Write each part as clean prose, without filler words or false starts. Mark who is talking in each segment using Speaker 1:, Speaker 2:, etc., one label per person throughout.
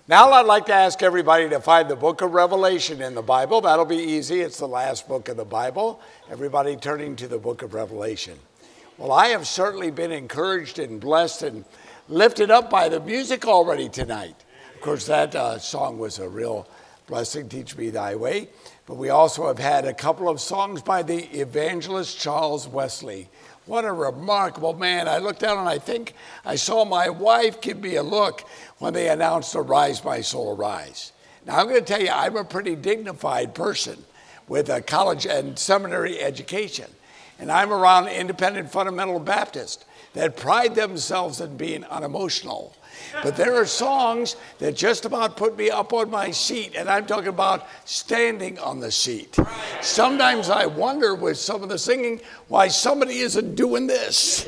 Speaker 1: Now I'd like to ask everybody to find the book of Revelation in the Bible. That'll be easy. It's the last book of the Bible. Everybody turning to the book of Revelation. Well, I have certainly been encouraged and blessed and lifted up by the music already tonight. Of course, that song was a real blessing, Teach Me Thy Way. But we also have had a couple of songs by the evangelist Charles Wesley. What a remarkable man. I looked down and I think I saw my wife give me a look when they announced Arise, My Soul, Arise. Now, I'm going to tell you, I'm a pretty dignified person with a college and seminary education. And I'm around independent fundamental Baptists that pride themselves in being unemotional. But there are songs that just about put me up on my seat, and I'm talking about standing on the seat. Sometimes I wonder with some of the singing why somebody isn't doing this.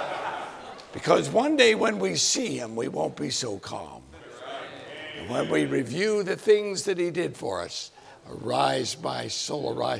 Speaker 1: Because one day when we see him, we won't be so calm. And when we review the things that he did for us, arise, my soul, arise.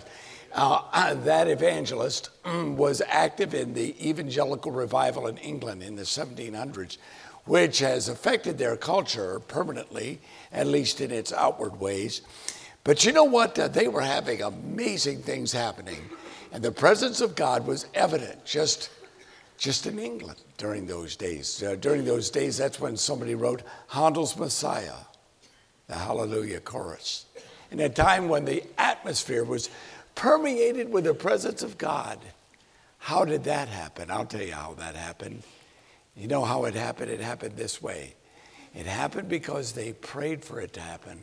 Speaker 1: That evangelist was active in the evangelical revival in England in the 1700s, which has affected their culture permanently, at least in its outward ways. But you know what? They were having amazing things happening. And the presence of God was evident just in England during those days. During those days, that's when somebody wrote Handel's Messiah, the Hallelujah chorus. In a time when the atmosphere was permeated with the presence of God. How did that happen? I'll tell you how that happened. You know how it happened? It happened this way. It happened because they prayed for it to happen.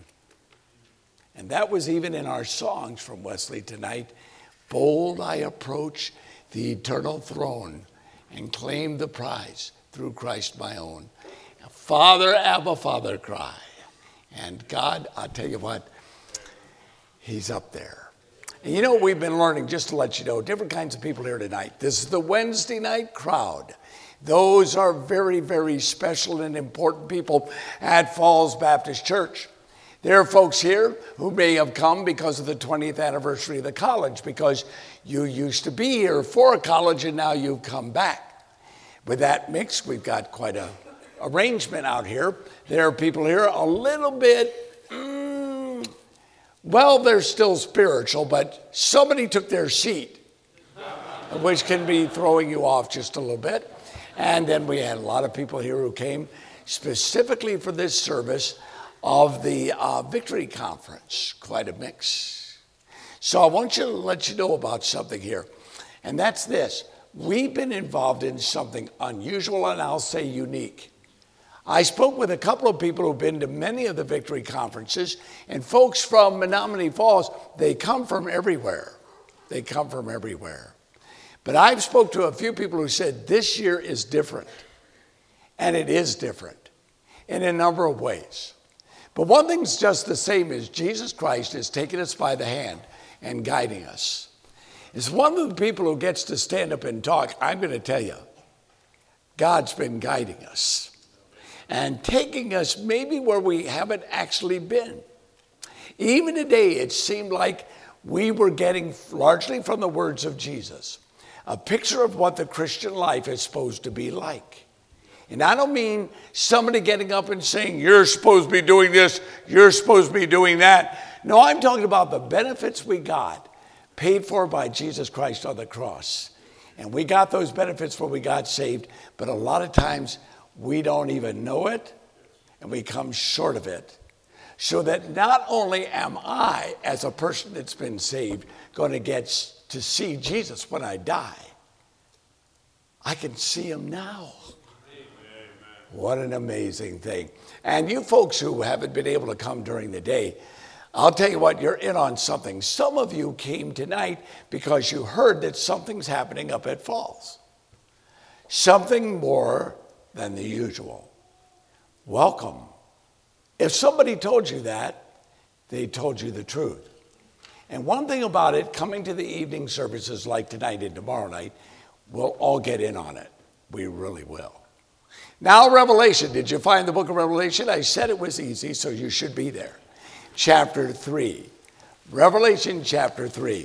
Speaker 1: And that was even in our songs from Wesley tonight. Bold I approach the eternal throne and claim the prize through Christ my own. Father, Abba, Father, cry. And God, I'll tell you what, he's up there. And you know, we've been learning, just to let you know, different kinds of people here tonight. This is the Wednesday night crowd. Those are very, very special and important people at Falls Baptist Church. There are folks here who may have come because of the 20th anniversary of the college, because you used to be here for a college and now you've come back. With that mix, we've got quite a arrangement out here. There are people here a little bit, well, they're still spiritual, but somebody took their seat, which can be throwing you off just a little bit. And then we had a lot of people here who came specifically for this service of the Victory Conference, quite a mix. So I want to let you know about something here, and that's this. We've been involved in something unusual, and I'll say unique. I spoke with a couple of people who've been to many of the Victory Conferences, and folks from Menominee Falls, they come from everywhere. They come from everywhere. But I've spoke to a few people who said this year is different, and it is different in a number of ways. But one thing's just the same is Jesus Christ is taking us by the hand and guiding us. As one of the people who gets to stand up and talk, I'm going to tell you, God's been guiding us and taking us maybe where we haven't actually been. Even today, it seemed like we were getting, largely from the words of Jesus, a picture of what the Christian life is supposed to be like. And I don't mean somebody getting up and saying, you're supposed to be doing this, you're supposed to be doing that. No, I'm talking about the benefits we got, paid for by Jesus Christ on the cross. And we got those benefits when we got saved, but a lot of times we don't even know it, and we come short of it. So that not only am I, as a person that's been saved, going to get to see Jesus when I die, I can see him now. Amen. What an amazing thing. And you folks who haven't been able to come during the day, I'll tell you what, you're in on something. Some of you came tonight because you heard that something's happening up at Falls. Something more than the usual. Welcome. If somebody told you that, they told you the truth. And one thing about it, coming to the evening services like tonight and tomorrow night, we'll all get in on it. We really will. Now, Revelation. Did you find the book of Revelation? I said it was easy, so you should be there. Chapter 3. Revelation chapter 3.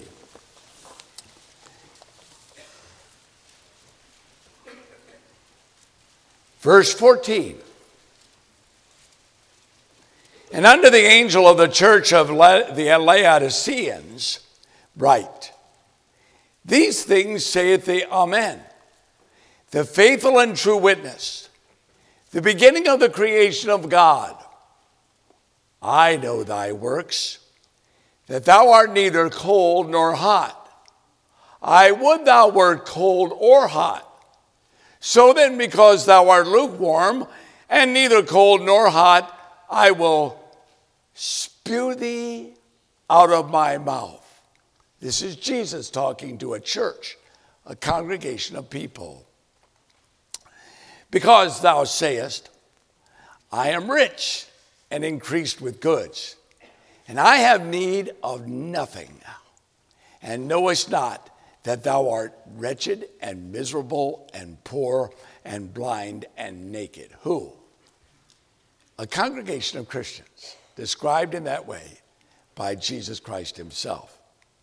Speaker 1: Verse 14. And unto the angel of the church of the Laodiceans write, these things saith the Amen, the faithful and true witness, the beginning of the creation of God. I know thy works, that thou art neither cold nor hot. I would thou wert cold or hot. So then, because thou art lukewarm, and neither cold nor hot, I will spew thee out of my mouth. This is Jesus talking to a church, a congregation of people. Because thou sayest, I am rich and increased with goods, and I have need of nothing, and knowest not that thou art wretched and miserable and poor and blind and naked. Who? A congregation of Christians, described in that way by Jesus Christ himself.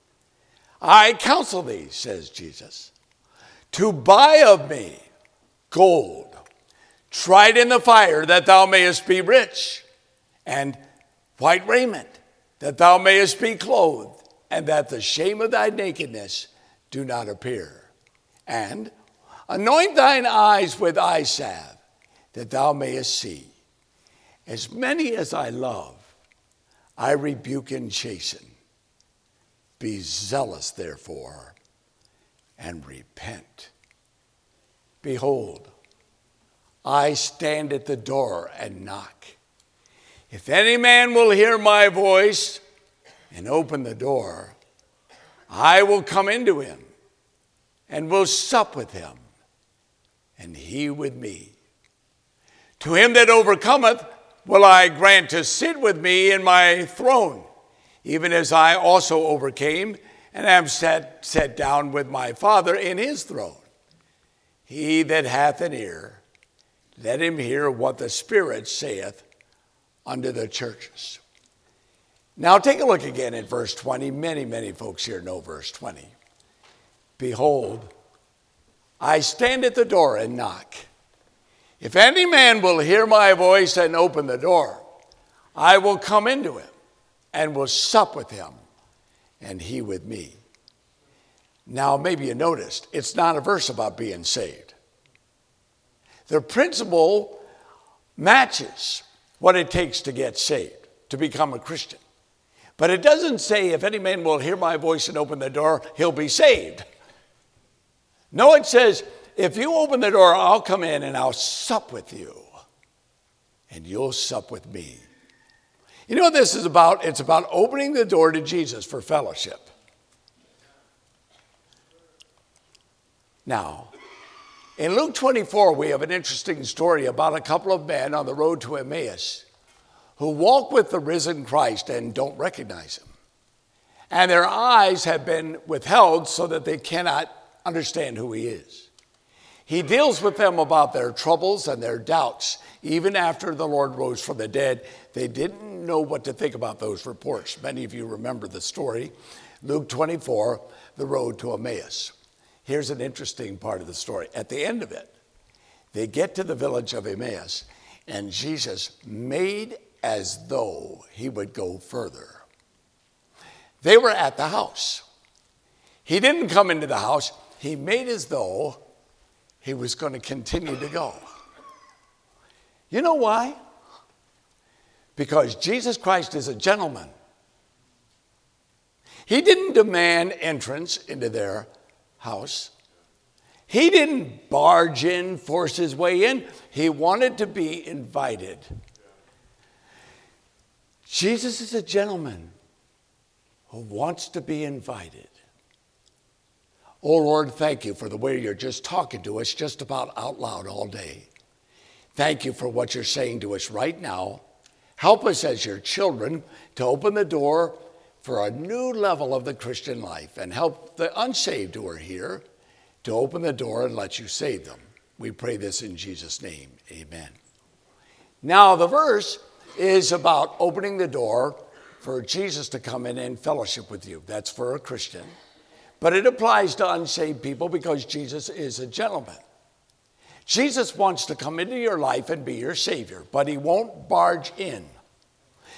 Speaker 1: I counsel thee, says Jesus, to buy of me gold, tried in the fire, that thou mayest be rich, and white raiment, that thou mayest be clothed, and that the shame of thy nakedness do not appear. And anoint thine eyes with eye salve, that thou mayest see. As many as I love, I rebuke and chasten. Be zealous, therefore, and repent. Behold, I stand at the door and knock. If any man will hear my voice and open the door, I will come into him and will sup with him, and he with me. To him that overcometh will I grant to sit with me in my throne, even as I also overcame and am set down with my Father in his throne. He that hath an ear, let him hear what the Spirit saith unto the churches. Now take a look again at verse 20. Many folks here know verse 20. Behold, I stand at the door and knock. If any man will hear my voice and open the door, I will come into him and will sup with him, and he with me. Now, maybe you noticed, it's not a verse about being saved. The principle matches what it takes to get saved, to become a Christian. But it doesn't say, if any man will hear my voice and open the door, he'll be saved. No, it says, if you open the door, I'll come in and I'll sup with you, and you'll sup with me. You know what this is about? It's about opening the door to Jesus for fellowship. Now, in Luke 24, we have an interesting story about a couple of men on the road to Emmaus who walk with the risen Christ and don't recognize him. And their eyes have been withheld so that they cannot understand who he is. He deals with them about their troubles and their doubts. Even after the Lord rose from the dead, they didn't know what to think about those reports. Many of you remember the story. Luke 24, the road to Emmaus. Here's an interesting part of the story. At the end of it, they get to the village of Emmaus, and Jesus made as though he would go further. They were at the house. He didn't come into the house. He made as though he was going to continue to go. You know why? Because Jesus Christ is a gentleman. He didn't demand entrance into their house. He didn't barge in, force his way in. He wanted to be invited. Jesus is a gentleman who wants to be invited. Oh, Lord, thank you for the way you're just talking to us just about out loud all day. Thank you for what you're saying to us right now. Help us as your children to open the door for a new level of the Christian life, and help the unsaved who are here to open the door and let you save them. We pray this in Jesus' name. Amen. Now, the verse is about opening the door for Jesus to come in and fellowship with you. That's for a Christian. But it applies to unsaved people because Jesus is a gentleman. Jesus wants to come into your life and be your Savior, but he won't barge in.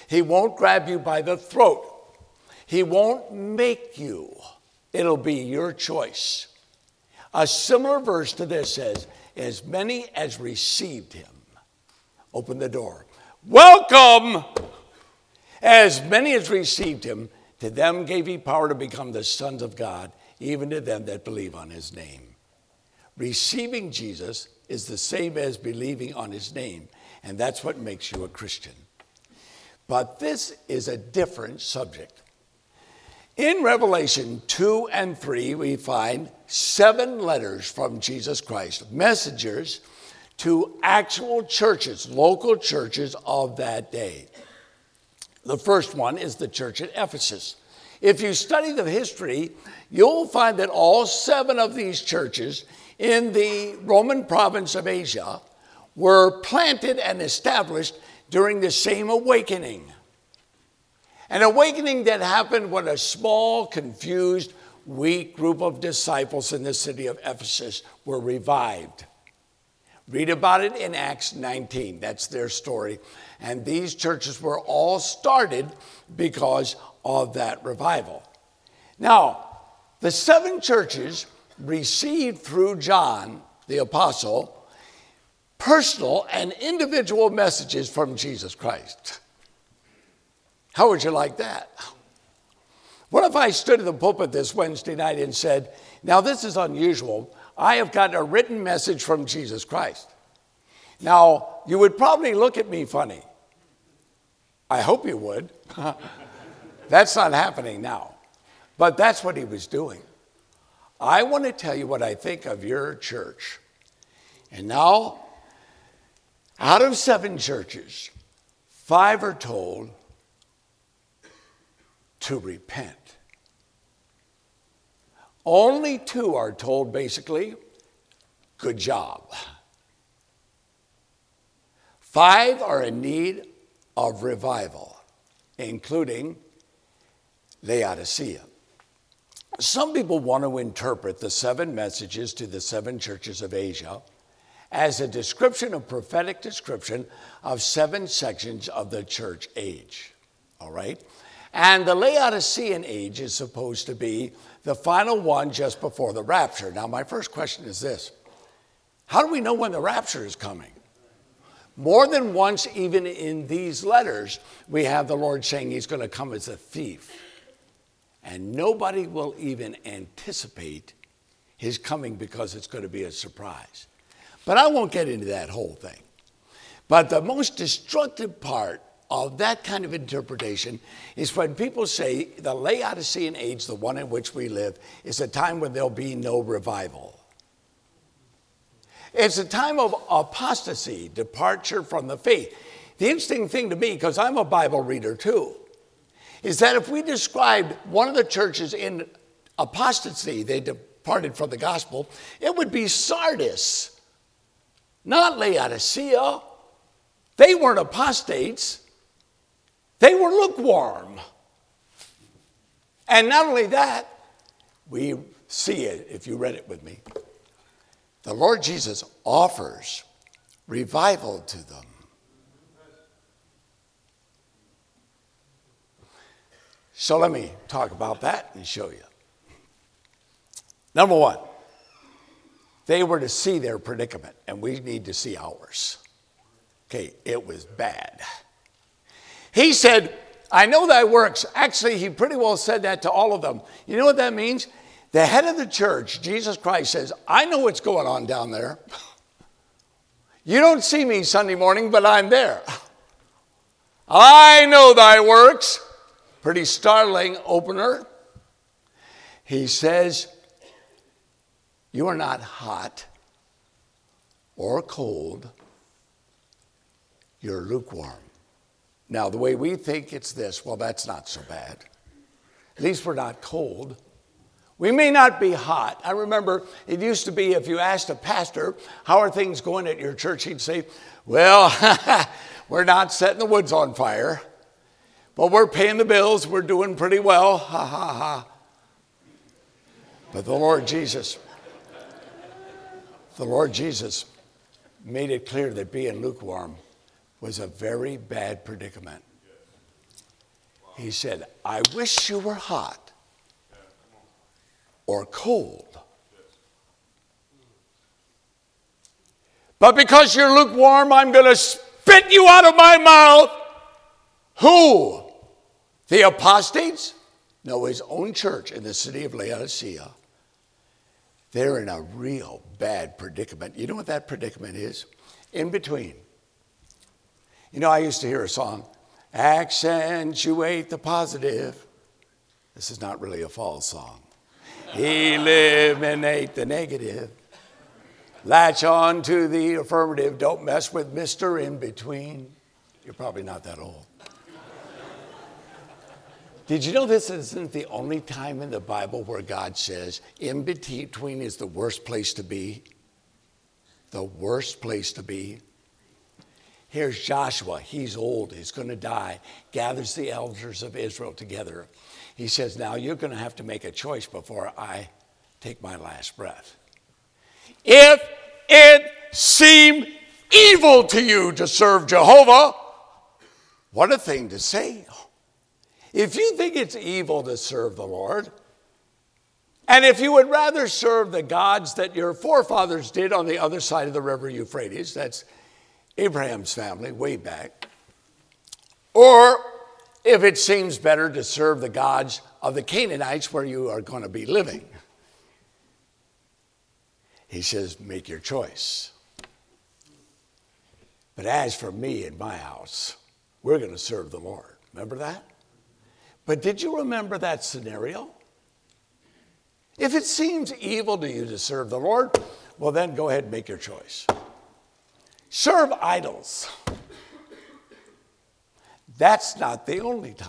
Speaker 1: He won't grab you by the throat. He won't make you. It'll be your choice. A similar verse to this says, as many as received him, open the door. Welcome! As many as received him, to them gave he power to become the sons of God, even to them that believe on his name. Receiving Jesus is the same as believing on his name, and that's what makes you a Christian. But this is a different subject. In Revelation 2 and 3, we find 7 letters from Jesus Christ, messengers to actual churches, local churches of that day. The first one is the church at Ephesus. If you study the history, you'll find that all 7 of these churches in the Roman province of Asia were planted and established during the same awakening. An awakening that happened when a small, confused, weak group of disciples in the city of Ephesus were revived. Read about it in Acts 19. That's their story. And these churches were all started because of that revival. Now, the 7 churches received through John the apostle personal and individual messages from Jesus Christ. How would you like that? What if I stood in the pulpit this Wednesday night and said, now this is unusual. I have gotten a written message from Jesus Christ. Now, you would probably look at me funny. I hope you would. That's not happening now. But that's what he was doing. I want to tell you what I think of your church. And now, out of 7 churches, 5 are told to repent. Only 2 are told basically, good job. 5 are in need of revival, including Laodicea. Some people want to interpret the 7 messages to the 7 churches of Asia as a description, a prophetic description of 7 sections of the church age. All right? And the Laodicean age is supposed to be the final one just before the rapture. Now, my first question is this. How do we know when the rapture is coming? More than once, even in these letters, we have the Lord saying he's going to come as a thief. And nobody will even anticipate his coming because it's going to be a surprise. But I won't get into that whole thing. But the most destructive part of that kind of interpretation is when people say the Laodicean age, the one in which we live, is a time when there'll be no revival. It's a time of apostasy, departure from the faith. The interesting thing to me, because I'm a Bible reader too, is that if we described one of the churches in apostasy, they departed from the gospel, it would be Sardis, not Laodicea. They weren't apostates. They were lukewarm. And not only that, we see it, if you read it with me, the Lord Jesus offers revival to them. So let me talk about that and show you. Number 1, they were to see their predicament, and we need to see ours. Okay, it was bad. He said, I know thy works. Actually, he pretty well said that to all of them. You know what that means? The head of the church, Jesus Christ, says, I know what's going on down there. You don't see me Sunday morning, but I'm there. I know thy works. Pretty startling opener. He says, you are not hot or cold. You're lukewarm. Now, the way we think it's this, well, that's not so bad. At least we're not cold. We may not be hot. I remember it used to be if you asked a pastor, how are things going at your church? He'd say, well, we're not setting the woods on fire, but we're paying the bills. We're doing pretty well. Ha, ha, ha. But the Lord Jesus made it clear that being lukewarm was a very bad predicament. He said, I wish you were hot or cold. But because you're lukewarm, I'm going to spit you out of my mouth. Who? The apostates? No, his own church in the city of Laodicea. They're in a real bad predicament. You know what that predicament is? In between. You know, I used to hear a song, accentuate the positive. This is not really a fall song. Eliminate the negative. Latch on to the affirmative. Don't mess with Mr. In Between. You're probably not that old. Did you know this isn't the only time in the Bible where God says in between is the worst place to be? The worst place to be. Here's Joshua. He's old. He's going to die. Gathers the elders of Israel together. He says, now you're going to have to make a choice before I take my last breath. If it seem evil to you to serve Jehovah, what a thing to say. If you think it's evil to serve the Lord, and if you would rather serve the gods that your forefathers did on the other side of the river Euphrates, that's Abraham's family way back, or if it seems better to serve the gods of the Canaanites where you are going to be living, he says, make your choice. But as for me and my house, we're going to serve the Lord. Remember that? But did you remember that scenario? If it seems evil to you to serve the Lord, well then go ahead and make your choice. Serve idols. That's not the only time.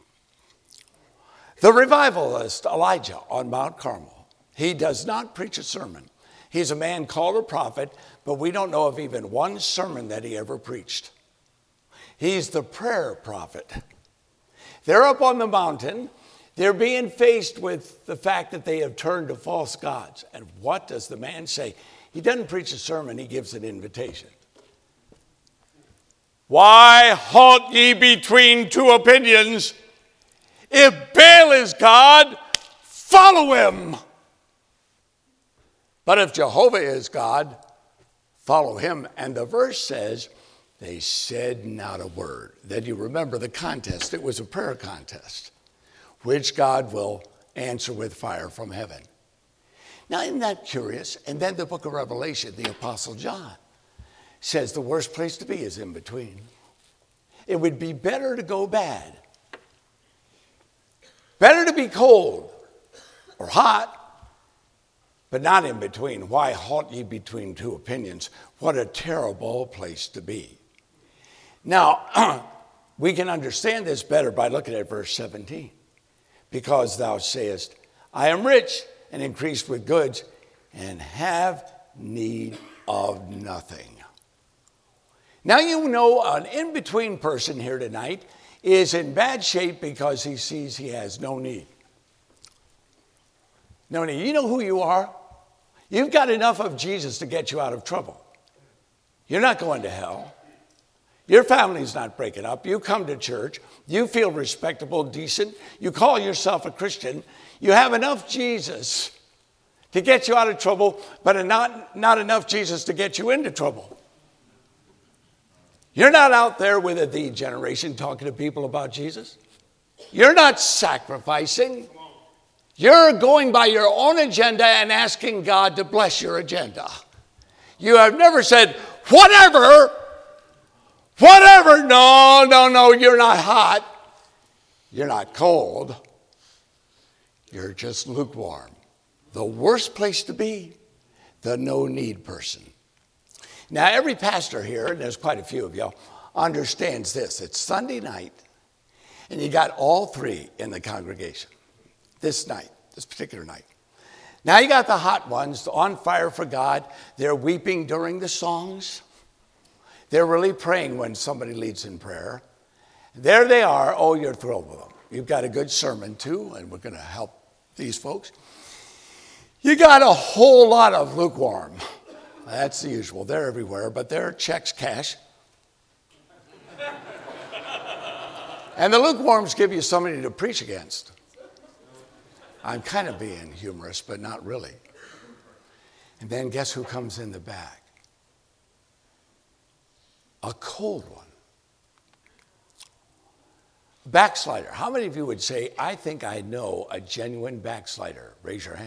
Speaker 1: The revivalist Elijah on Mount Carmel, he does not preach a sermon. He's a man called a prophet, but we don't know of even one sermon that he ever preached. He's the prayer prophet. They're up on the mountain. They're being faced with the fact that they have turned to false gods. And what does the man say? He doesn't preach a sermon. He gives an invitation. Why halt ye between two opinions? If Baal is God, follow him. But if Jehovah is God, follow him. And the verse says, they said not a word. Then you remember the contest. It was a prayer contest, which God will answer with fire from heaven. Now, isn't that curious? And then the book of Revelation, the Apostle John says the worst place to be is in between. It would be better to go bad. Better to be cold or hot, but not in between. Why halt ye between two opinions? What a terrible place to be. Now, we can understand this better by looking at verse 17. Because thou sayest, I am rich and increased with goods and have need of nothing. Now you know an in-between person here tonight is in bad shape because he sees he has no need. No need. You know who you are? You've got enough of Jesus to get you out of trouble. You're not going to hell. Your family's not breaking up. You come to church. You feel respectable, decent. You call yourself a Christian. You have enough Jesus to get you out of trouble, but not enough Jesus to get you into trouble. You're not out there with a the generation talking to people about Jesus. You're not sacrificing. You're going by your own agenda and asking God to bless your agenda. You have never said, whatever, no, you're not hot. You're not cold. You're just lukewarm. The worst place to be, the no-need person. Now, every pastor here, and there's quite a few of you, understands this. It's Sunday night, and you got all three in the congregation this night, this particular night. Now, you got the hot ones, on fire for God. They're weeping during the songs. They're really praying when somebody leads in prayer. There they are. Oh, you're thrilled with them. You've got a good sermon, too, and we're going to help these folks. You got a whole lot of lukewarm. That's the usual. They're everywhere, but they're checks cash. And the lukewarms give you somebody to preach against. I'm kind of being humorous, but not really. And then guess who comes in the back? A cold one. Backslider. How many of you would say, I think I know a genuine backslider? Raise your hand.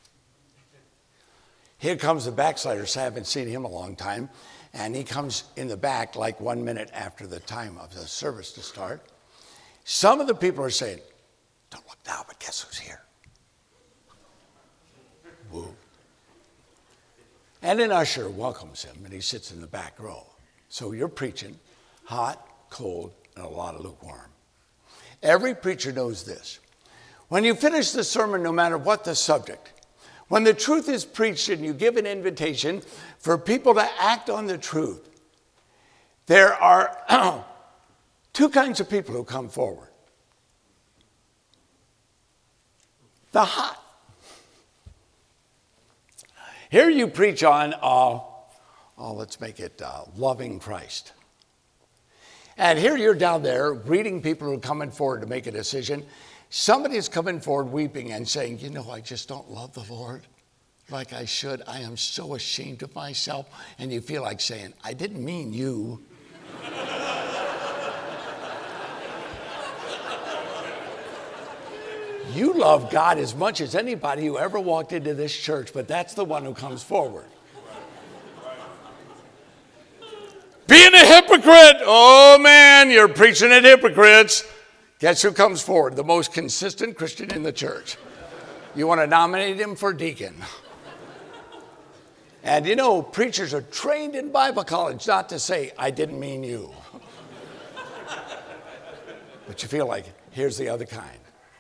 Speaker 1: Here comes the backslider. So I haven't seen him a long time. And he comes in the back like 1 minute after the time of the service to start. Some of the people are saying, don't look now, but guess who's here? Woo. And an usher welcomes him, and he sits in the back row. So you're preaching hot, cold, and a lot of lukewarm. Every preacher knows this. When you finish the sermon, no matter what the subject, when the truth is preached and you give an invitation for people to act on the truth, there are two kinds of people who come forward. The hot. Here you preach on, let's make it loving Christ. And here you're down there greeting people who are coming forward to make a decision. Somebody's coming forward weeping and saying, I just don't love the Lord like I should. I am so ashamed of myself. And you feel like saying, I didn't mean you. You love God as much as anybody who ever walked into this church, but that's the one who comes forward. Being a hypocrite. Oh, man, you're preaching at hypocrites. Guess who comes forward? The most consistent Christian in the church. You want to nominate him for deacon. And preachers are trained in Bible college not to say, I didn't mean you. But you feel like, here's the other kind.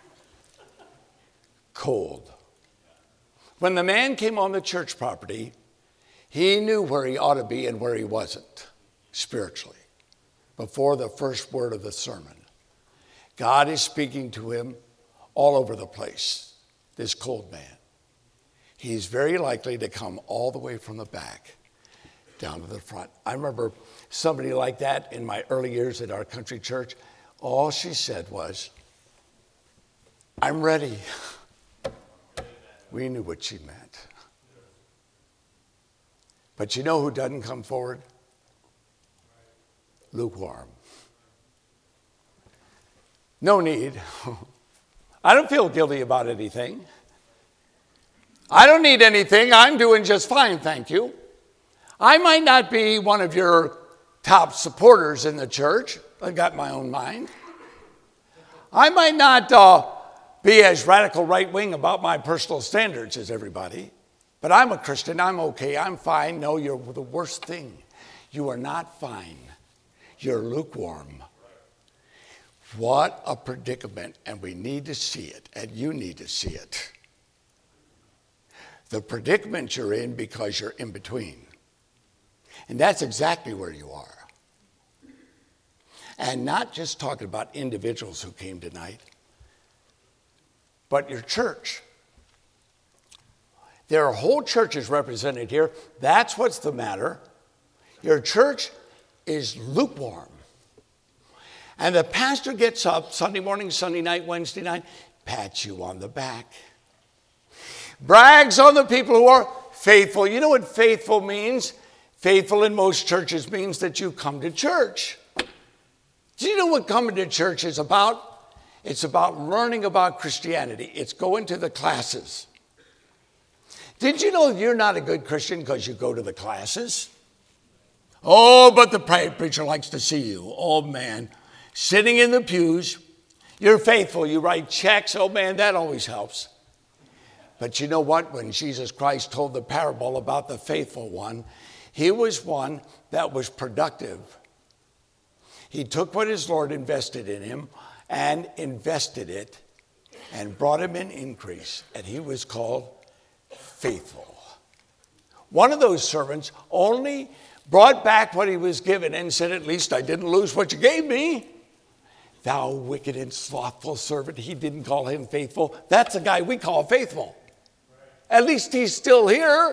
Speaker 1: Cold. When the man came on the church property, he knew where he ought to be and where he wasn't spiritually before the first word of the sermon. God is speaking to him all over the place, this cold man. He's very likely to come all the way from the back down to the front. I remember somebody like that in my early years at our country church. All she said was, I'm ready. We knew what she meant. But you know who doesn't come forward? Lukewarm. No need. I don't feel guilty about anything. I don't need anything. I'm doing just fine, thank you. I might not be one of your top supporters in the church. I've got my own mind. I might not be as radical right-wing about my personal standards as everybody, but I'm a Christian. I'm okay. I'm fine. No, you're the worst thing. You are not fine. You're lukewarm. What a predicament, and we need to see it, and you need to see it. The predicament you're in because you're in between. And that's exactly where you are. And not just talking about individuals who came tonight, but your church. There are whole churches represented here. That's what's the matter. Your church is lukewarm. And the pastor gets up Sunday morning, Sunday night, Wednesday night, pats you on the back. Brags on the people who are faithful. You know what faithful means? Faithful in most churches means that you come to church. Do you know what coming to church is about? It's about learning about Christianity. It's going to the classes. Did you know you're not a good Christian because you go to the classes? Oh, but the preacher likes to see you. Oh, man. Sitting in the pews. You're faithful. You write checks. Oh, man, that always helps. But you know what? When Jesus Christ told the parable about the faithful one, he was one that was productive. He took what his Lord invested in him and invested it and brought him an increase. And he was called faithful. One of those servants only brought back what he was given and said, at least I didn't lose what you gave me. Thou wicked and slothful servant. He didn't call him faithful. That's the guy we call faithful. At least he's still here.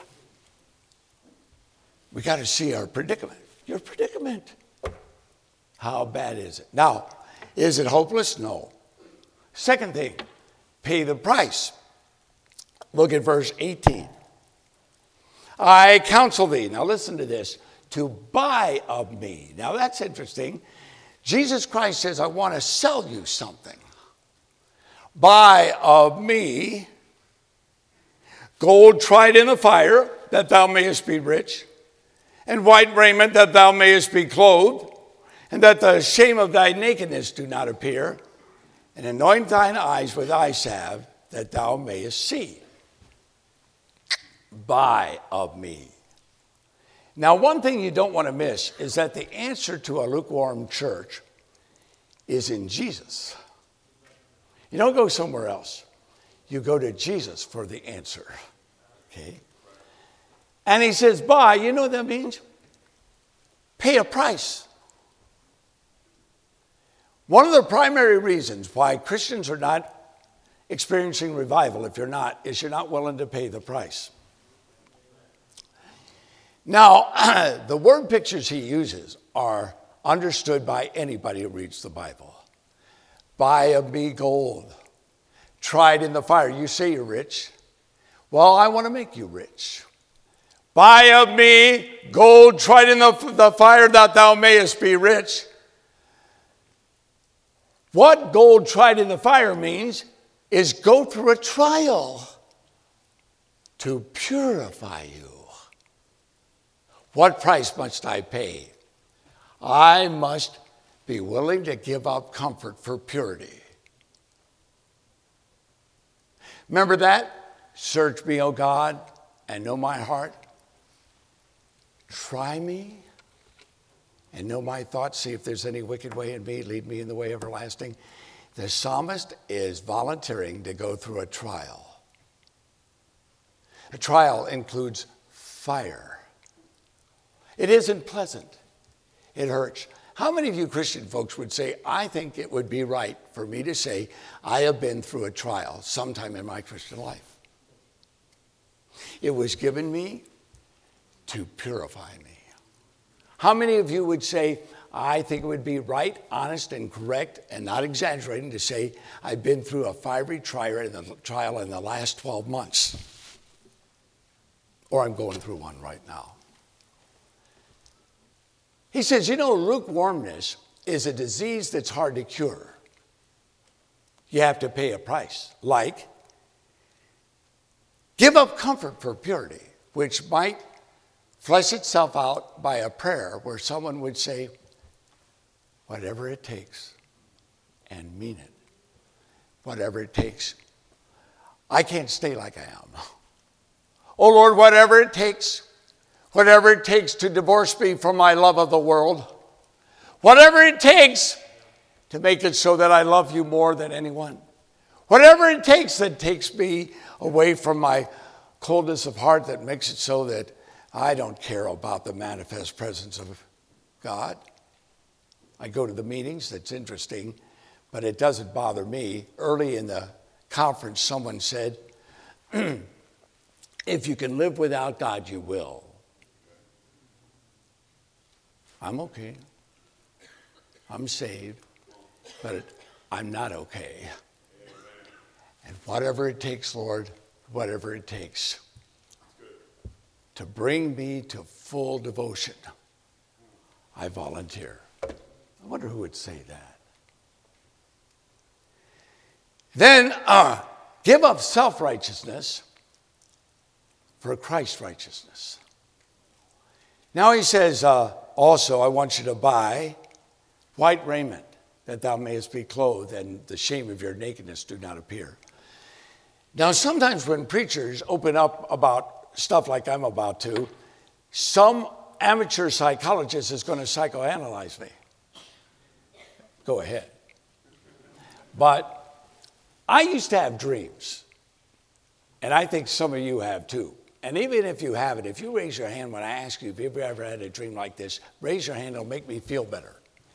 Speaker 1: We got to see our predicament. Your predicament. How bad is it? Now, is it hopeless? No. Second thing, pay the price. Look at verse 18. I counsel thee, now listen to this, to buy of me. Now that's interesting. Jesus Christ says, I want to sell you something. Buy of me gold tried in the fire, that thou mayest be rich, and white raiment, that thou mayest be clothed, and that the shame of thy nakedness do not appear, and anoint thine eyes with eye salve, that thou mayest see. Buy of me. Now, one thing you don't want to miss is that the answer to a lukewarm church is in Jesus. You don't go somewhere else. You go to Jesus for the answer. Okay? And he says, buy, you know what that means? Pay a price. One of the primary reasons why Christians are not experiencing revival, if you're not, is you're not willing to pay the price. Now, the word pictures he uses are understood by anybody who reads the Bible. Buy of me gold, tried in the fire. You say you're rich. Well, I want to make you rich. Buy of me gold, tried in the fire, that thou mayest be rich. What gold tried in the fire means is go through a trial to purify you. What price must I pay? I must be willing to give up comfort for purity. Remember that? Search me, O God, and know my heart. Try me and know my thoughts. See if there's any wicked way in me. Lead me in the way everlasting. The psalmist is volunteering to go through a trial. A trial includes fire. It isn't pleasant. It hurts. How many of you Christian folks would say, I think it would be right for me to say, I have been through a trial sometime in my Christian life. It was given me to purify me. How many of you would say, I think it would be right, honest, and correct, and not exaggerating to say, I've been through a fiery trial in the last 12 months. Or I'm going through one right now. He says, lukewarmness is a disease that's hard to cure. You have to pay a price. Like, give up comfort for purity, which might flesh itself out by a prayer where someone would say, whatever it takes, and mean it. Whatever it takes. I can't stay like I am. Oh Lord, whatever it takes to divorce me from my love of the world, whatever it takes to make it so that I love you more than anyone, whatever it takes that takes me away from my coldness of heart, that makes it so that I don't care about the manifest presence of God. I go to the meetings, that's interesting, but it doesn't bother me. Early in the conference, someone said, if you can live without God, you will. I'm okay. I'm saved, but I'm not okay. And whatever it takes, Lord, whatever it takes to bring me to full devotion, I volunteer. I wonder who would say that. Then give up self-righteousness for Christ's righteousness. Now he says, also, I want you to buy white raiment, that thou mayest be clothed, and the shame of your nakedness do not appear. Now, sometimes when preachers open up about stuff like I'm about to, some amateur psychologist is going to psychoanalyze me. Go ahead. But I used to have dreams, and I think some of you have too. And even if you haven't, if you raise your hand when I ask you if you've ever had a dream like this, raise your hand, it'll make me feel better.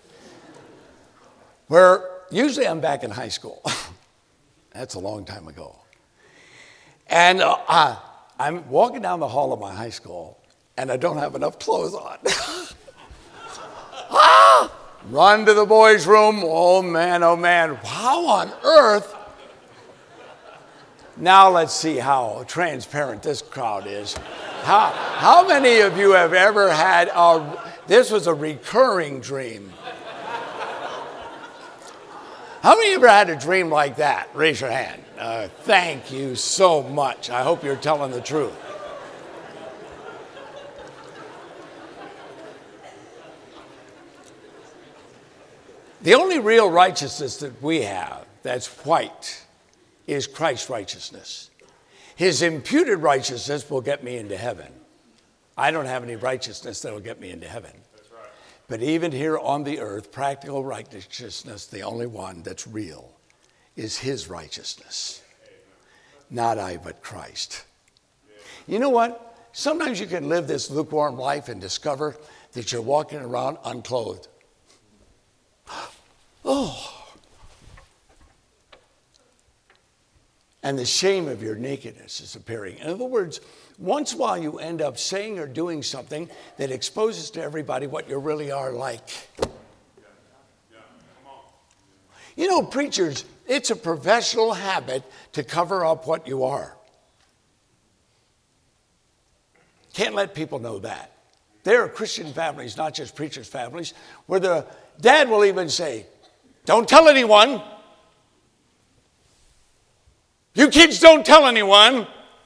Speaker 1: Where usually I'm back in high school. That's a long time ago. And I'm walking down the hall of my high school, and I don't have enough clothes on. Run to the boys' room. Oh man, how on earth? Now let's see how transparent this crowd is. How many of you have ever had this was a recurring dream? How many of you ever had a dream like that? Raise your hand. Thank you so much. I hope you're telling the truth. The only real righteousness that we have that's white is Christ's righteousness. His imputed righteousness will get me into heaven. I don't have any righteousness that will get me into heaven. That's right. But even here on the earth, practical righteousness, the only one that's real, is his righteousness. Not I, but Christ. You know what? Sometimes you can live this lukewarm life and discover that you're walking around unclothed. Oh. And the shame of your nakedness is appearing. In other words, once in a while you end up saying or doing something that exposes to everybody what you really are like. You know, preachers, it's a professional habit to cover up what you are. Can't let people know that. There are Christian families, not just preachers' families, where the dad will even say, "Don't tell anyone. You kids don't tell anyone."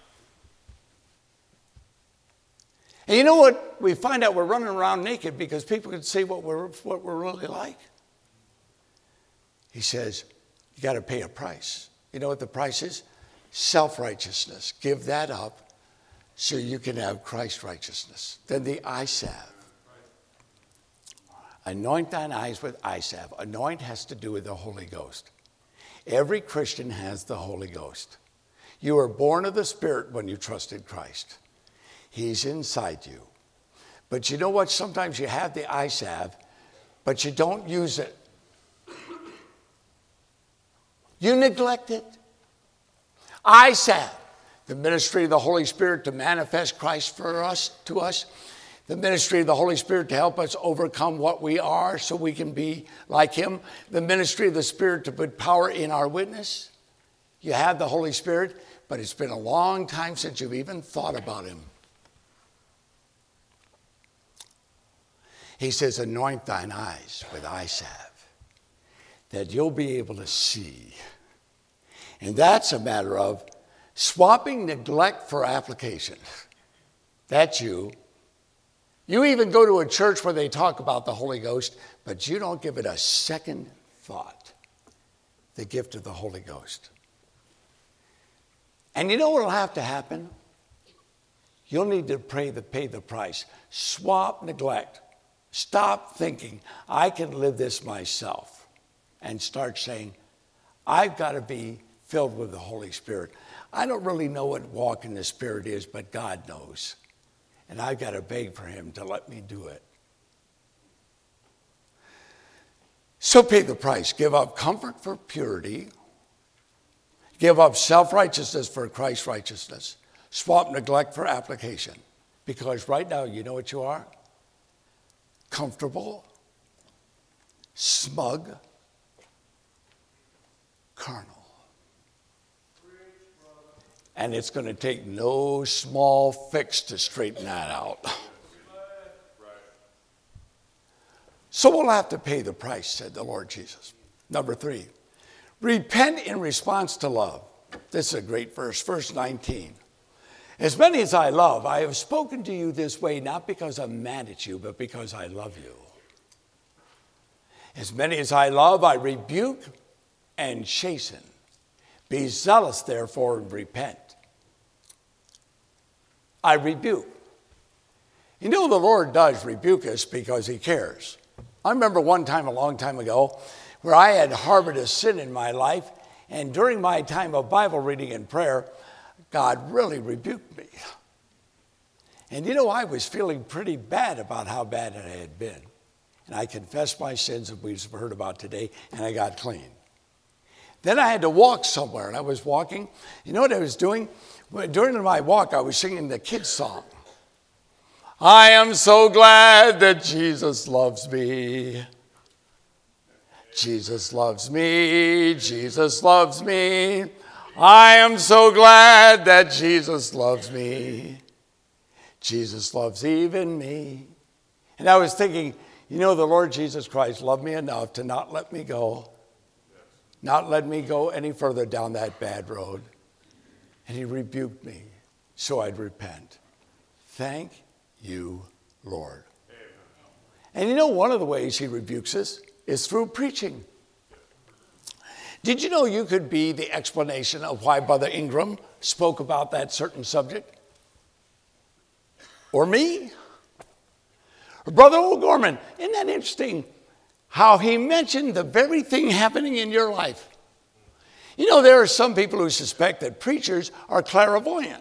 Speaker 1: And you know what? We find out we're running around naked because people can see what we're really like. He says, you got to pay a price. You know what the price is? Self-righteousness. Give that up so you can have Christ's righteousness. Then the eye salve. Anoint thine eyes with eye salve. Anoint has to do with the Holy Ghost. Every Christian has the Holy Ghost. You were born of the Spirit when you trusted Christ. He's inside you. But you know what? Sometimes you have the eye salve, but you don't use it. You neglect it. Eye salve, the ministry of the Holy Spirit to manifest Christ to us. The ministry of the Holy Spirit to help us overcome what we are so we can be like him. The ministry of the Spirit to put power in our witness. You have the Holy Spirit, but it's been a long time since you've even thought about him. He says, anoint thine eyes with eye salve, that you'll be able to see. And that's a matter of swapping neglect for application. That's you. You even go to a church where they talk about the Holy Ghost, but you don't give it a second thought. The gift of the Holy Ghost. And you know what will have to happen? You'll need to pay the price. Swap neglect. Stop thinking, I can live this myself. And start saying, I've got to be filled with the Holy Spirit. I don't really know what walk in the Spirit is, but God knows. And I've got to beg for him to let me do it. So pay the price. Give up comfort for purity. Give up self-righteousness for Christ's righteousness. Swap neglect for application. Because right now, you know what you are? Comfortable, smug, carnal. And it's going to take no small fix to straighten that out. So we'll have to pay the price, said the Lord Jesus. Number 3, repent in response to love. This is a great verse, verse 19. As many as I love, I have spoken to you this way, not because I'm mad at you, but because I love you. As many as I love, I rebuke and chasten. Be zealous, therefore, and repent. I rebuke. You know, the Lord does rebuke us because he cares. I remember one time, a long time ago, where I had harbored a sin in my life, and during my time of Bible reading and prayer, God really rebuked me. And you know, I was feeling pretty bad about how bad it had been. And I confessed my sins that we've heard about today, and I got clean. Then I had to walk somewhere, and I was walking. You know what I was doing? During my walk, I was singing the kids' song. I am so glad that Jesus loves me. Jesus loves me, Jesus loves me. I am so glad that Jesus loves me. Jesus loves even me. And I was thinking, you know, the Lord Jesus Christ loved me enough to not let me go, not let me go any further down that bad road. And he rebuked me so I'd repent. Thank you, Lord. And you know, one of the ways he rebukes us is through preaching. Did you know you could be the explanation of why Brother Ingram spoke about that certain subject? Or me? Or Brother O'Gorman. Isn't that interesting how he mentioned the very thing happening in your life? You know, there are some people who suspect that preachers are clairvoyant.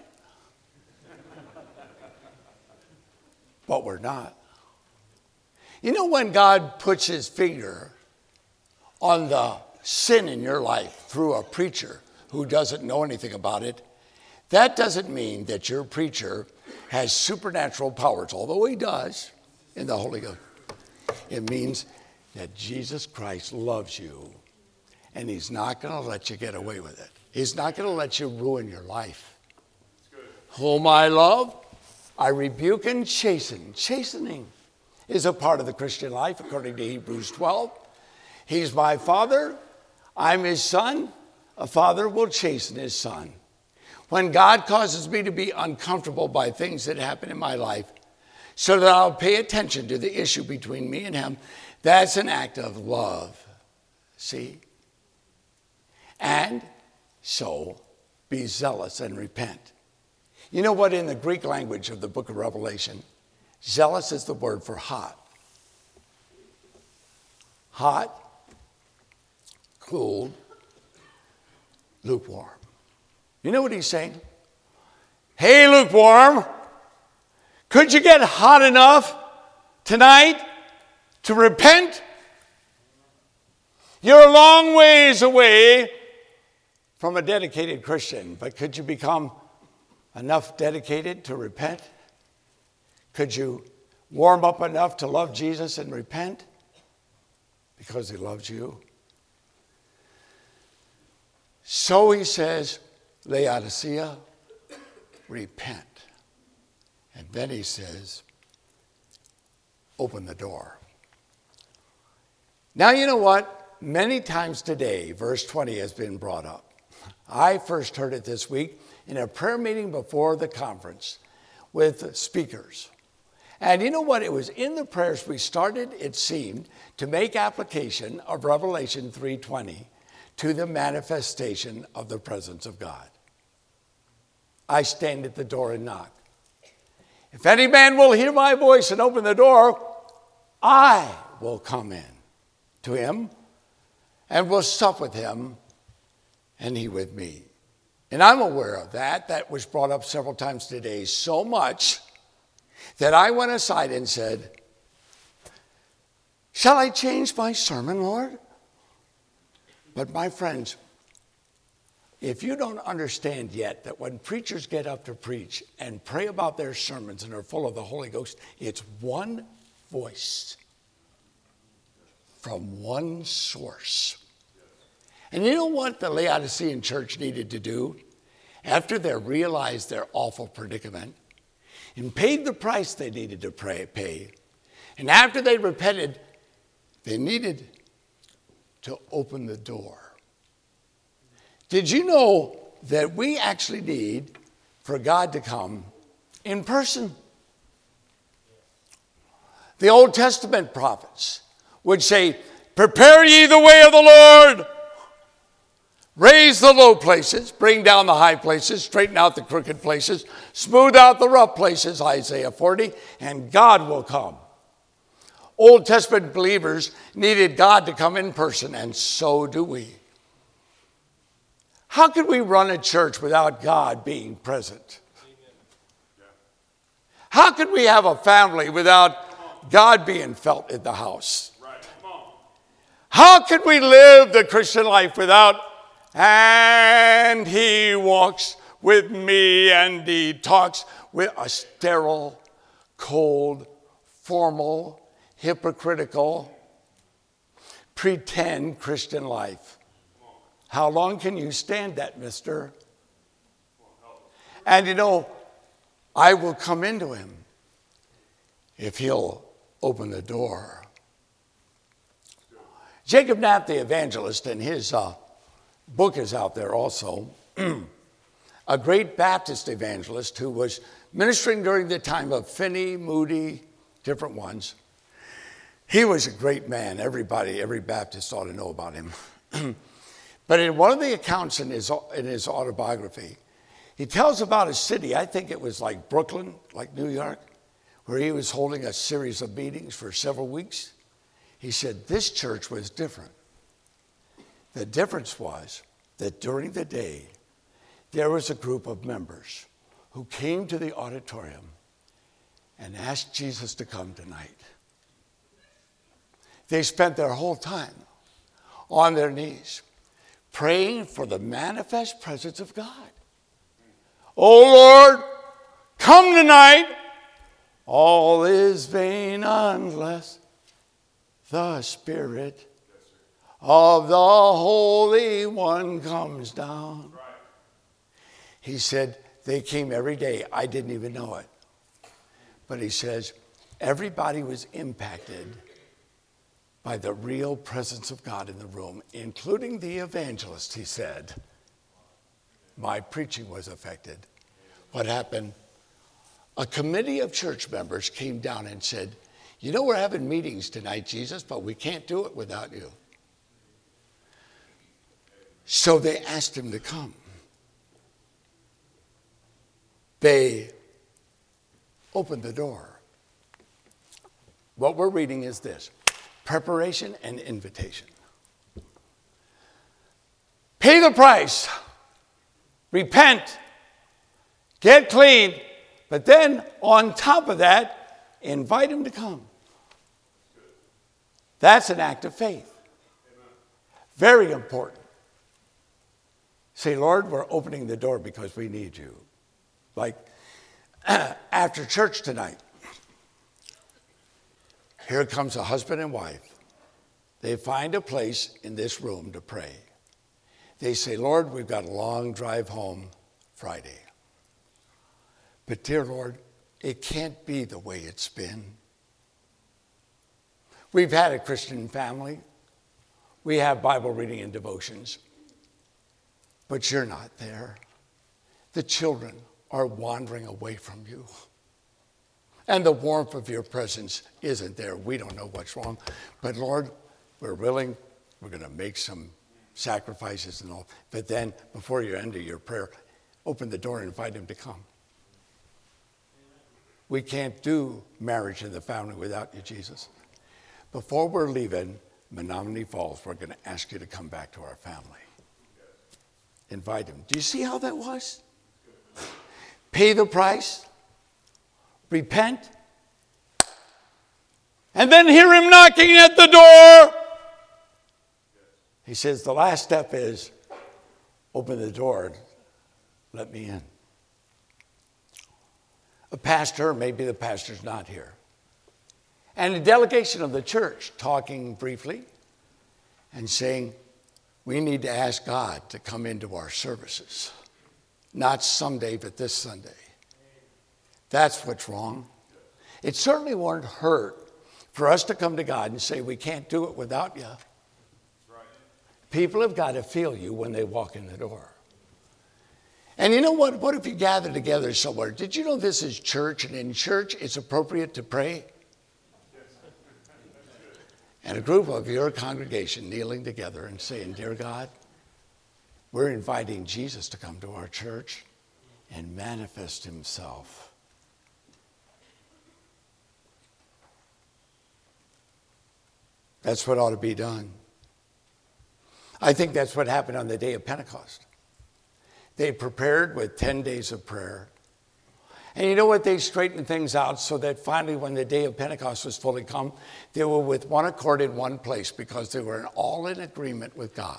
Speaker 1: But we're not. You know, when God puts his finger on the sin in your life through a preacher who doesn't know anything about it, that doesn't mean that your preacher has supernatural powers, although he does in the Holy Ghost. It means that Jesus Christ loves you, and he's not going to let you get away with it. He's not going to let you ruin your life. Whom I love, I rebuke and chasten. Chastening is a part of the Christian life, according to Hebrews 12. He's my father. I'm his son. A father will chasten his son. When God causes me to be uncomfortable by things that happen in my life, so that I'll pay attention to the issue between me and him, that's an act of love. See? And so be zealous and repent. You know what, in the Greek language of the book of Revelation, zealous is the word for hot. Hot, cold, lukewarm. You know what he's saying? Hey, lukewarm, could you get hot enough tonight to repent? You're a long ways away from a dedicated Christian, but could you become enough dedicated to repent? Could you warm up enough to love Jesus and repent? Because he loves you. So he says, Laodicea, repent. And then he says, open the door. Now, you know what? Many times today, verse 20 has been brought up. I first heard it this week in a prayer meeting before the conference with speakers. And you know what? It was in the prayers we started, it seemed, to make application of Revelation 3:20 to the manifestation of the presence of God. I stand at the door and knock. If any man will hear my voice and open the door, I will come in to him and will sup with him and he with me. And I'm aware of that. That was brought up several times today, so much that I went aside and said, shall I change my sermon, Lord? But my friends, if you don't understand yet that when preachers get up to preach and pray about their sermons and are full of the Holy Ghost, it's one voice from one source. And you know what the Laodicean church needed to do after they realized their awful predicament and paid the price they needed to pay? And after they repented, they needed to open the door. Did you know that we actually need for God to come in person? The Old Testament prophets would say, prepare ye the way of the Lord. Raise the low places, bring down the high places, straighten out the crooked places, smooth out the rough places, Isaiah 40, and God will come. Old Testament believers needed God to come in person, and so do we. How could we run a church without God being present? How could we have a family without God being felt in the house? How could we live the Christian life without, and he walks with me and he talks with a sterile, cold, formal, hypocritical, pretend Christian life. How long can you stand that, mister? And I will come into him if he'll open the door. Jacob Knapp, the evangelist, and his book is out there also. A great Baptist evangelist who was ministering during the time of Finney, Moody, different ones. He was a great man. Every Baptist ought to know about him. But in one of the accounts in his autobiography, he tells about a city, I think it was like Brooklyn, like New York, where he was holding a series of meetings for several weeks. He said this church was different. The difference was that during the day, there was a group of members who came to the auditorium and asked Jesus to come tonight. They spent their whole time on their knees, praying for the manifest presence of God. Oh Lord, come tonight. All is vain unless the Spirit of the Holy One comes down. He said they came every day. I didn't even know it. But he says everybody was impacted by the real presence of God in the room, including the evangelist, he said. My preaching was affected. What happened? A committee of church members came down and said, we're having meetings tonight, Jesus, but we can't do it without you. So they asked him to come. They opened the door. What we're reading is this: preparation and invitation. Pay the price. Repent. Get clean. But then, on top of that, invite him to come. That's an act of faith. Very important. Say, Lord, we're opening the door because we need you. Like after church tonight, here comes a husband and wife. They find a place in this room to pray. They say, Lord, we've got a long drive home Friday. But dear Lord, it can't be the way it's been. We've had a Christian family. We have Bible reading and devotions. But you're not there. The children are wandering away from you. And the warmth of your presence isn't there. We don't know what's wrong. But Lord, we're willing. We're going to make some sacrifices and all. But then, before you end your prayer, open the door and invite him to come. We can't do marriage in the family without you, Jesus. Before we're leaving Menominee Falls, we're going to ask you to come back to our family. Invite him. Do you see how that was? Pay the price. Repent. And then hear him knocking at the door. He says the last step is open the door. Let me in. A pastor, maybe the pastor's not here, and a delegation of the church talking briefly and saying, we need to ask God to come into our services. Not someday, but this Sunday. That's what's wrong. It certainly won't hurt for us to come to God and say, we can't do it without you. People have got to feel you when they walk in the door. And you know what? What if you gather together somewhere? Did you know this is church, and in church it's appropriate to pray? And a group of your congregation kneeling together and saying, dear God, we're inviting Jesus to come to our church and manifest himself. That's what ought to be done. I think that's what happened on the day of Pentecost. They prepared with 10 days of prayer. And you know what? They straightened things out so that finally when the day of Pentecost was fully come, they were with one accord in one place because they were all in agreement with God.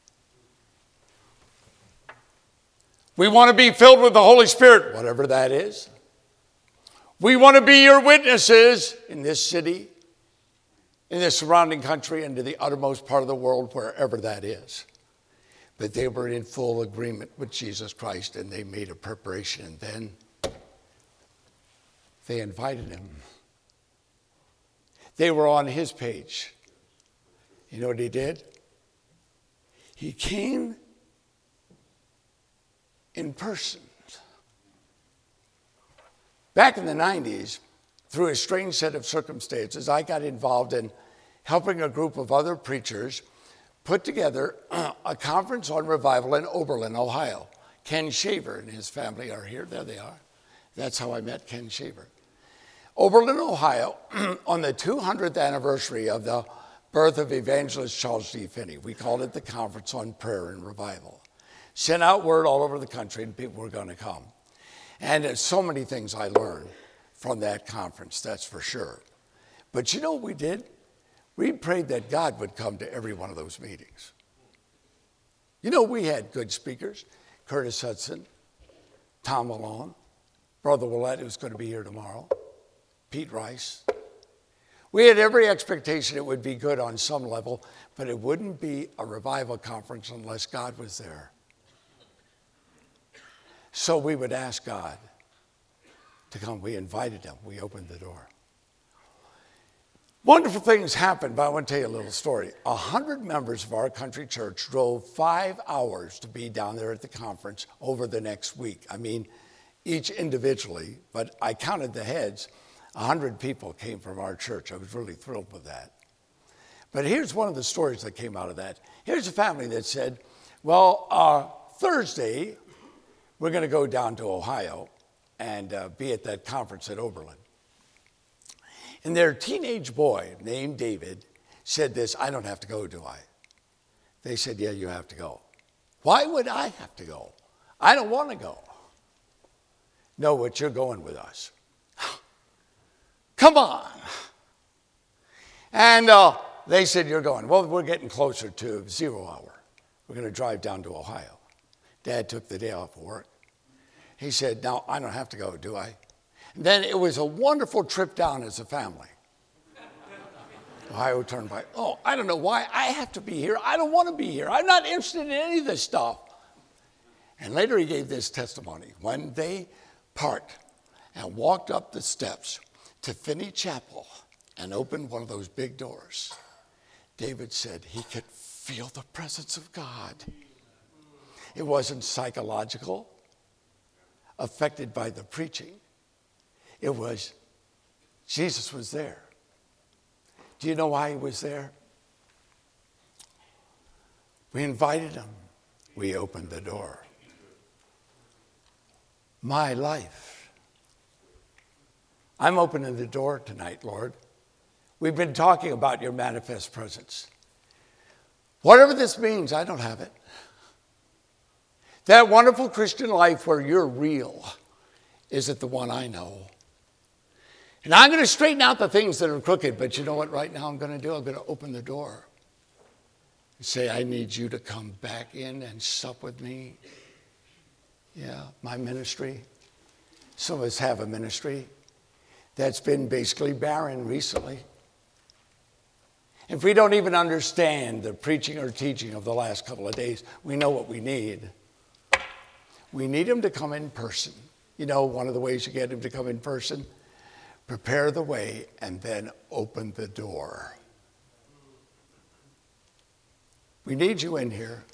Speaker 1: We want to be filled with the Holy Spirit, whatever that is. We want to be your witnesses in this city, in the surrounding country and to the uttermost part of the world, wherever that is. But they were in full agreement with Jesus Christ, and they made a preparation, and then they invited him. They were on his page. You know what he did? He came in person. Back in the 90s, through a strange set of circumstances, I got involved in helping a group of other preachers put together a conference on revival in Oberlin, Ohio. Ken Shaver and his family are here. There they are. That's how I met Ken Shaver. Oberlin, Ohio, on the 200th anniversary of the birth of evangelist Charles D. Finney. We called it the Conference on Prayer and Revival. Sent out word all over the country, and people were going to come. And there's so many things I learned from that conference, that's for sure. But you know what we did? We prayed that God would come to every one of those meetings. You know, we had good speakers. Curtis Hudson, Tom Malone, Brother Willett, who's going to be here tomorrow, Pete Rice. We had every expectation it would be good on some level, but it wouldn't be a revival conference unless God was there. So we would ask God to come. We invited him. We opened the door. Wonderful things happened, but I want to tell you a little story. 100 members of our country church drove 5 hours to be down there at the conference over the next week. I mean, each individually, but I counted the heads. 100 people came from our church. I was really thrilled with that. But here's one of the stories that came out of that. Here's a family that said, well, Thursday, we're going to go down to Ohio and be at that conference at Oberlin. And their teenage boy named David said this, I don't have to go, do I? They said, yeah, you have to go. Why would I have to go? I don't want to go. No, but you're going with us. Come on. And they said, you're going. Well, we're getting closer to 0 hour. We're going to drive down to Ohio. Dad took the day off of work. He said, now, I don't have to go, do I? And then it was a wonderful trip down as a family. Ohio Turnpike. Oh, I don't know why I have to be here. I don't want to be here. I'm not interested in any of this stuff. And later he gave this testimony. When they parked and walked up the steps to Finney Chapel and opened one of those big doors, David said he could feel the presence of God. It wasn't psychological, affected by the preaching. It was, Jesus was there. Do you know why he was there? We invited him. We opened the door. My life. I'm opening the door tonight, Lord. We've been talking about your manifest presence. Whatever this means, I don't have it. That wonderful Christian life where you're real isn't the one I know. And I'm going to straighten out the things that are crooked, but you know what right now I'm going to do? I'm going to open the door and say, I need you to come back in and sup with me. Yeah, my ministry. Some of us have a ministry that's been basically barren recently. If we don't even understand the preaching or teaching of the last couple of days, we know what we need. We need him to come in person. You know, one of the ways you get him to come in person, prepare the way and then open the door. We need you in here.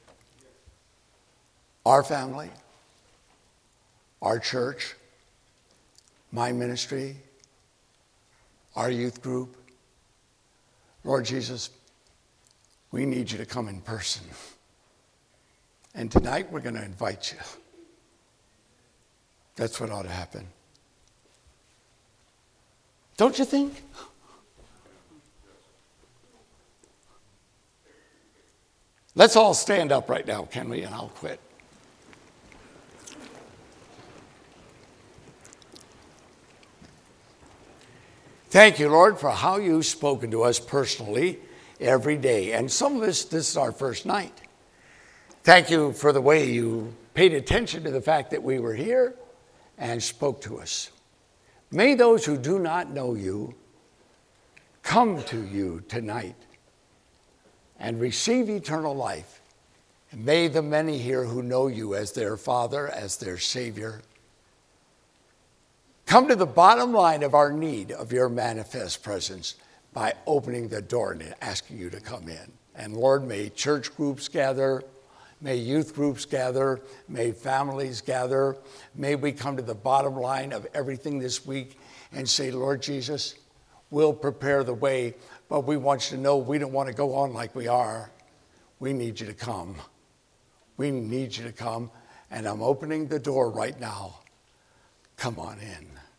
Speaker 1: Our family, our church, my ministry, our youth group. Lord Jesus, we need you to come in person. And tonight we're going to invite you. That's what ought to happen. Don't you think? Let's all stand up right now, can we? And I'll quit. Thank you, Lord, for how you've spoken to us personally every day. And some of us, this is our first night. Thank you for the way you paid attention to the fact that we were here and spoke to us. May those who do not know you come to you tonight and receive eternal life. And may the many here who know you as their Father, as their Savior, come to the bottom line of our need of your manifest presence by opening the door and asking you to come in. And Lord, may church groups gather, may youth groups gather, may families gather. May we come to the bottom line of everything this week and say, Lord Jesus, we'll prepare the way, but we want you to know we don't want to go on like we are. We need you to come. We need you to come, and I'm opening the door right now. Come on in.